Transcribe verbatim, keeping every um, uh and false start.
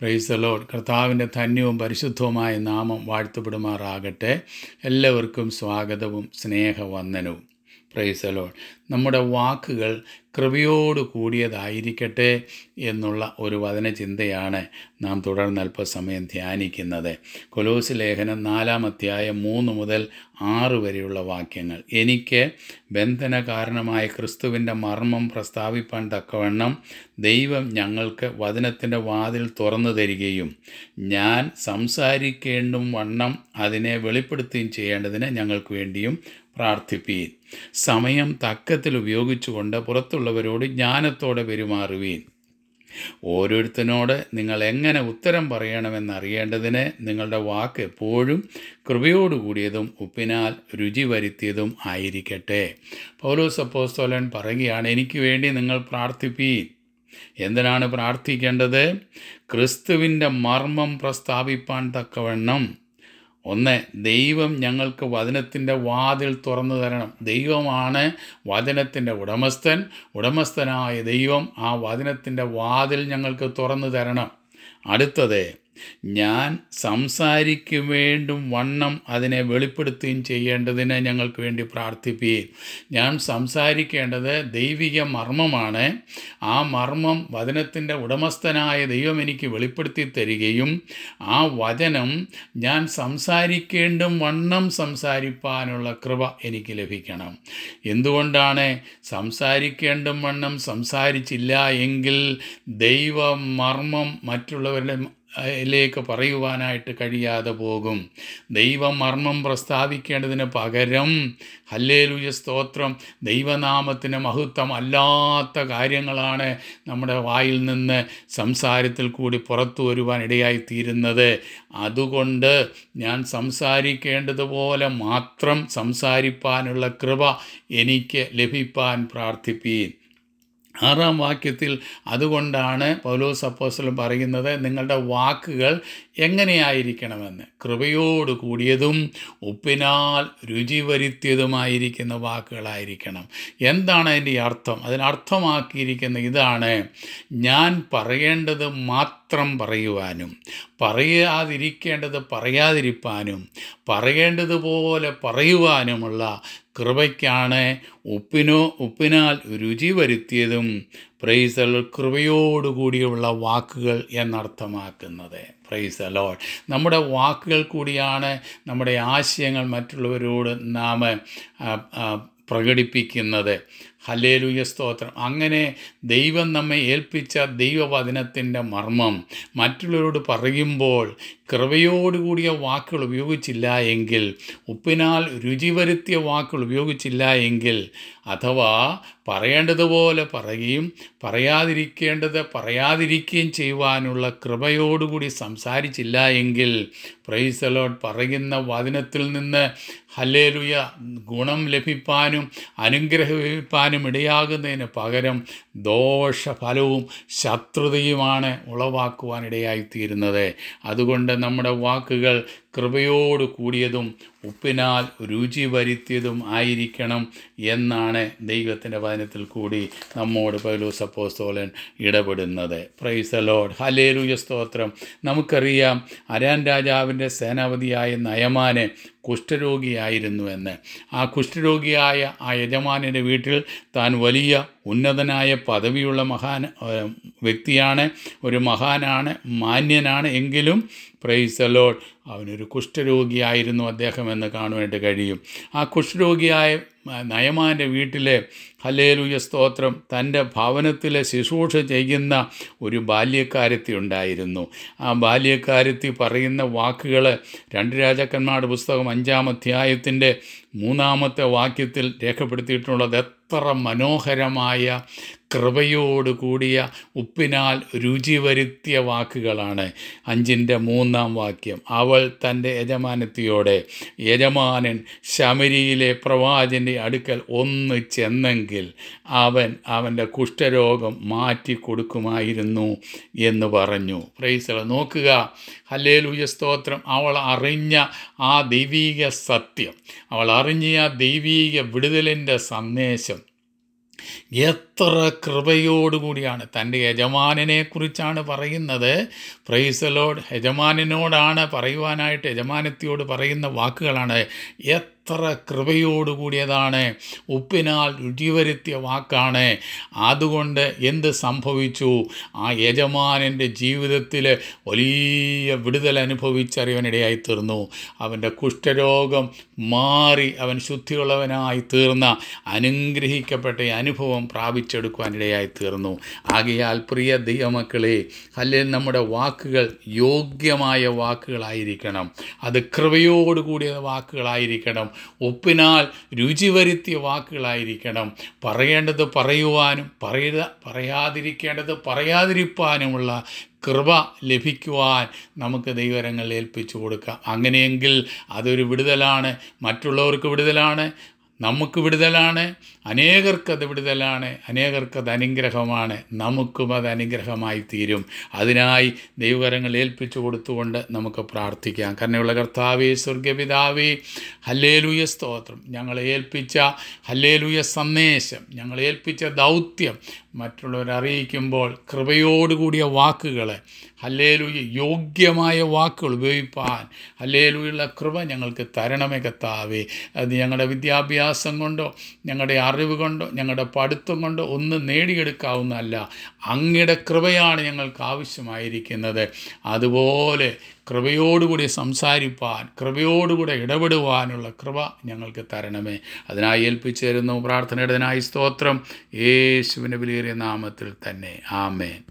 Price the Lord. കർത്താവിൻ്റെ ധന്യവും പരിശുദ്ധവുമായ നാമം വാഴ്ത്തപ്പെടുമാറാകട്ടെ. എല്ലാവർക്കും സ്വാഗതവും സ്നേഹവന്ദനവും. Price the Lord. നമ്മുടെ വാക്കുകൾ കൃപയോട് കൂടിയതായിരിക്കട്ടെ എന്നുള്ള ഒരു വചനചിന്തയാണ് നാം തുടർന്ന് അല്പസമയം ധ്യാനിക്കുന്നത്. കൊലോസ്യ ലേഖനം നാലാം അധ്യായം മൂന്ന് മുതൽ ആറ് വരെയുള്ള വാക്യങ്ങൾ. എനിക്ക് ബന്ധന കാരണമായ ക്രിസ്തുവിൻ്റെ മർമ്മം പ്രസ്താവിപ്പാൻ തക്കവണ്ണം ദൈവം ഞങ്ങൾക്ക് വചനത്തിൻ്റെ വാതിൽ തുറന്നു തരികയും ഞാൻ സംസാരിക്കേണ്ടും വണ്ണം അതിനെ വെളിപ്പെടുത്തുകയും ചെയ്യേണ്ടതിന് ഞങ്ങൾക്ക് വേണ്ടിയും പ്രാർത്ഥിപ്പീൻ. സമയം തക്കത്തിൽ ഉപയോഗിച്ചുകൊണ്ട് പുറത്തുള്ളവരോട് ജ്ഞാനത്തോടെ പെരുമാറുവീൻ. ഓരോരുത്തരോട് നിങ്ങൾ എങ്ങനെ ഉത്തരം പറയണമെന്നറിയേണ്ടതിന് നിങ്ങളുടെ വാക്ക് എപ്പോഴും കൃപയോടുകൂടിയതും ഉപ്പിനാൽ രുചി വരുത്തിയതും ആയിരിക്കട്ടെ. പൗലോസ് അപ്പോസ്തലൻ പറയുകയാണ്, എനിക്ക് വേണ്ടി നിങ്ങൾ പ്രാർത്ഥിപ്പീൻ. എന്തിനാണ് പ്രാർത്ഥിക്കേണ്ടത്? ക്രിസ്തുവിൻ്റെ മർമ്മം പ്രസ്താവിപ്പാൻ തക്കവണ്ണം. ഒന്ന്, ദൈവം ഞങ്ങൾക്ക് വചനത്തിൻ്റെ വാതിൽ തുറന്നു തരണം. ദൈവമാണ് വചനത്തിൻ്റെ ഉടമസ്ഥൻ. ഉടമസ്ഥനായ ദൈവം ആ വചനത്തിൻ്റെ വാതിൽ ഞങ്ങൾക്ക് തുറന്നു തരണം. അടുത്തത്, ഞാൻ സംസാരിക്കും വേണ്ടും വണ്ണം അതിനെ വെളിപ്പെടുത്തുകയും ചെയ്യേണ്ടതിന് ഞങ്ങൾക്ക് വേണ്ടി പ്രാർത്ഥിപ്പീൻ. ഞാൻ സംസാരിക്കേണ്ടത് ദൈവിക മർമ്മമാണ്. ആ മർമ്മം വചനത്തിൻ്റെ ഉടമസ്ഥനായ ദൈവം എനിക്ക് വെളിപ്പെടുത്തി തരികയും ആ വചനം ഞാൻ സംസാരിക്കേണ്ടും വണ്ണം സംസാരിപ്പാനുള്ള കൃപ എനിക്ക് ലഭിക്കണം. എന്തുകൊണ്ടാണ്? സംസാരിക്കേണ്ടും വണ്ണം സംസാരിച്ചില്ല എങ്കിൽ ദൈവ മർമ്മം മറ്റുള്ളവരുടെ ിലേക്ക് പറയുവാനായിട്ട് കഴിയാതെ പോകും. ദൈവം മർമ്മം പ്രസ്താവിക്കേണ്ടതിന് പകരം ഹല്ലേലൂയ സ്തോത്രം, ദൈവനാമത്തിന് മഹത്വം അല്ലാത്ത കാര്യങ്ങളാണ് നമ്മുടെ വായിൽ നിന്ന് സംസാരത്തിൽ കൂടി പുറത്തു വരുവാൻ ഇടയായിത്തീരുന്നത്. അതുകൊണ്ട് ഞാൻ സംസാരിക്കേണ്ടതുപോലെ മാത്രം സംസാരിപ്പാനുള്ള കൃപ എനിക്ക് ലഭിപ്പാൻ പ്രാർത്ഥിപ്പീൻ. ആറാം വാക്യത്തിൽ അതുകൊണ്ടാണ് പൗലോസ് അപ്പോസ്തലൻ പറയുന്നത്, നിങ്ങളുടെ വാക്കുകൾ എങ്ങനെയായിരിക്കണമെന്ന്. കൃപയോട് കൂടിയതും ഉപ്പിനാൽ രുചി വരുത്തിയതുമായിരിക്കുന്ന വാക്കുകളായിരിക്കണം. എന്താണ് അതിൻ്റെ അർത്ഥം? അതിനർത്ഥമാക്കിയിരിക്കുന്ന ഇതാണ്, ഞാൻ പറയേണ്ടത് മാത്രം പറയുവാനും പറയാതിരിക്കേണ്ടത് പറയാതിരിപ്പാനും പറയേണ്ടതുപോലെ പറയുവാനുമുള്ള കൃപയ്ക്കാണ് ഉപ്പിനോ ഉപ്പിനാൽ രുചി വരുത്തിയതും പ്രൈസ് ദി ലോർഡ് കൃപയോടുകൂടിയുള്ള വാക്കുകൾ എന്നർത്ഥമാക്കുന്നത്. Price the Lord. നമ്മുടെ വാക്കുകൾ കൂടിയാണ് നമ്മുടെ ആശയങ്ങൾ മറ്റുള്ളവരോട് നാം പ്രകടിപ്പിക്കുന്നത്. ഹല്ലേലൂയ സ്തോത്രം. അങ്ങനെ ദൈവം നമ്മെ ഏൽപ്പിച്ച ദൈവവചനത്തിൻ്റെ മർമ്മം മറ്റുള്ളവരോട് പറയുമ്പോൾ കൃപയോടുകൂടിയ വാക്കുകൾ ഉപയോഗിച്ചില്ല എങ്കിൽ, ഉപ്പിനാൽ രുചി വരുത്തിയ വാക്കുകൾ ഉപയോഗിച്ചില്ല എങ്കിൽ, അഥവാ പറയേണ്ടതുപോലെ പറയുകയും പറയാതിരിക്കേണ്ടത് പറയാതിരിക്കുകയും ചെയ്യുവാനുള്ള കൃപയോടുകൂടി സംസാരിച്ചില്ല എങ്കിൽ, പ്രൈസ് ദി ലോർഡ്, പറയുന്ന വചനത്തിൽ നിന്ന് ഹല്ലേലൂയ ഗുണം ലഭിപ്പാനും അനുഗ്രഹം ലഭിപ്പാനും ഇടയാകുന്നതിന് പകരം ദോഷഫലവും ശത്രുതയുമാണ് ഉളവാക്കുവാനിടയായിത്തീരുന്നത്. അതുകൊണ്ട് നമ്മുടെ വാക്കുകൾ കൃപയോട് കൂടിയതും ഉപ്പിനാൽ രുചി വരുത്തിയതും ആയിരിക്കണം എന്നാണ് ദൈവത്തിൻ്റെ വചനത്തിൽ കൂടി നമ്മോട് പൗലോസ് അപ്പോസ്തലൻ ഇടപെടുന്നത്. Price the Lord. ഹല്ലേലൂയ സ്തോത്രം. നമുക്കറിയാം, അരാം രാജാവിൻ്റെ സേനാപതിയായ നയമാന് കുഷ്ഠരോഗിയായിരുന്നു എന്ന്. ആ കുഷ്ഠരോഗിയായ ആ യജമാനൻ്റെ വീട്ടിൽ താൻ വലിയ ഉന്നതനായ പദവിയുള്ള മഹാൻ വ്യക്തിയാണ്, ഒരു മഹാനാണ്, മാന്യനാണ്. എങ്കിലും പ്രൈസ് ദി ലോർഡ്, അവനൊരു കുഷ്ഠരോഗിയായിരുന്നു അദ്ദേഹം എന്ന് കാണുവാനായിട്ട് കഴിയും. ആ കുഷ്ഠരോഗിയായ നയമാൻ്റെ വീട്ടിലെ ഹല്ലേലൂയ സ്തോത്രം തൻ്റെ ഭവനത്തിലെ ശുശ്രൂഷ ചെയ്യുന്ന ഒരു ബാല്യക്കാരത്തി ഉണ്ടായിരുന്നു. ആ ബാല്യക്കാരത്തി പറയുന്ന വാക്കുകൾ രണ്ട് രാജാക്കന്മാരുടെ പുസ്തകം അഞ്ചാം അധ്യായത്തിൻ്റെ മൂന്നാമത്തെ വാക്യത്തിൽ രേഖപ്പെടുത്തിയിട്ടുള്ളത് എത്ര മനോഹരമായ കൃപയോട് കൂടിയ ഉപ്പിനാൽ രുചി വരുത്തിയ വാക്കുകളാണ്. അഞ്ചിൻ്റെ മൂന്നാം വാക്യം, അവൾ തൻ്റെ യജമാനത്തിയോടെ, യജമാനൻ ശമരിയിലെ പ്രവാചകൻ്റെ അടുക്കൽ ഒന്ന് ചെന്നെങ്കിൽ അവൻ അവൻ്റെ കുഷ്ഠരോഗം മാറ്റി കൊടുക്കുമായിരുന്നു എന്ന് പറഞ്ഞു. Praise the Lord. നോക്കുക, ഹല്ലേലൂയ സ്തോത്രം. അവൾ അറിഞ്ഞ ആ ദൈവീക സത്യം, അവൾ അറിഞ്ഞ ആ ദൈവീക വിടുതലിൻ്റെ സന്ദേശം എത്ര കൃപയോടുകൂടിയാണ് തൻ്റെ യജമാനനെ കുറിച്ചാണ് പറയുന്നത്. Praise the lord. യജമാനനോടാണ് പറയുവാനായിട്ട്, യജമാനത്തിയോട് പറയുന്ന വാക്കുകളാണ്. എത്ര കൃപയോടുകൂടിയതാണ്, ഉപ്പിനാൽ രുചി വരുത്തിയ വാക്കാണ്. അതുകൊണ്ട് എന്ത് സംഭവിച്ചു? ആ യജമാനൻ്റെ ജീവിതത്തിൽ വലിയ വിടുതൽ അനുഭവിച്ചറിയാനിടയായി തീർന്നു. അവൻ്റെ കുഷ്ഠരോഗം മാറി അവൻ ശുദ്ധിയുള്ളവനായി തീർന്ന അനുഗ്രഹിക്കപ്പെട്ട അനുഭവം പ്രാപിച്ചെടുക്കുവാനിടയായി തീർന്നു. ആകയാൽ പ്രിയ ദൈവമക്കളെ, അല്ലെങ്കിൽ നമ്മുടെ വാക്കുകൾ യോഗ്യമായ വാക്കുകളായിരിക്കണം. അത് കൃപയോടുകൂടിയ വാക്കുകളായിരിക്കണം. ഉപ്പിനാൽ രുചി വരുത്തിയ വാക്കുകളായിരിക്കണം. പറയേണ്ടത് പറയുവാനും പറയ പറയാതിരിക്കേണ്ടത് പറയാതിരിക്കാനുമുള്ള കൃപ ലഭിക്കുവാൻ നമുക്ക് ദൈവകരങ്ങൾ ഏൽപ്പിച്ചു കൊടുക്കാം. അങ്ങനെയെങ്കിൽ അതൊരു വിടുതലാണ്, മറ്റുള്ളവർക്ക് വിടുതലാണ്, നമുക്ക് വിടുതലാണ്, അനേകർക്കത് വിടുതലാണ്, അനേകർക്കത് അനുഗ്രഹമാണ്, നമുക്കും അത് അനുഗ്രഹമായി തീരും. അതിനായി ദൈവകരങ്ങൾ ഏൽപ്പിച്ചു കൊടുത്തുകൊണ്ട് നമുക്ക് പ്രാർത്ഥിക്കാം. കരുണയുള്ള കർത്താവേ, സ്വർഗ്ഗപിതാവേ, ഹല്ലേലൂയ സ്തോത്രം. ഞങ്ങളെ ഏൽപ്പിച്ച ഹല്ലേലൂയ സന്ദേശം, ഞങ്ങളെ ഏൽപ്പിച്ച ദൗത്യം മറ്റുള്ളവരെ അറിയിക്കുമ്പോൾ കൃപയോടുകൂടിയ വാക്കുകൾ, ഹല്ലേലൂയ യോഗ്യമായ വാക്കുകൾ ഉപയോഗിപ്പാൻ ഹല്ലേലൂയുള്ള കൃപ ഞങ്ങൾക്ക് തരണമേ കർത്താവേ. അത് ഞങ്ങളുടെ വിദ്യാഭ്യാസം കൊണ്ടോ ഞങ്ങളുടെ അറിവ് കൊണ്ടോ ഞങ്ങളുടെ പഠിത്തം കൊണ്ടോ ഒന്നും നേടിയെടുക്കാവുന്നതല്ല. അങ്ങയുടെ കൃപയാണ് ഞങ്ങൾക്ക് ആവശ്യമായിരിക്കുന്നത്. അതുപോലെ കൃപയോടുകൂടി സംസാരിപ്പാൻ, കൃപയോടുകൂടി ഇടപെടുവാനുള്ള കൃപ ഞങ്ങൾക്ക് തരണമേ. അതിനായി ഏൽപ്പിച്ചു തരുന്നു. പ്രാർത്ഥനയുടേതിനായി സ്തോത്രം. യേശുവിൻ്റെ വിലയേറിയ നാമത്തിൽ തന്നെ. ആമേൻ.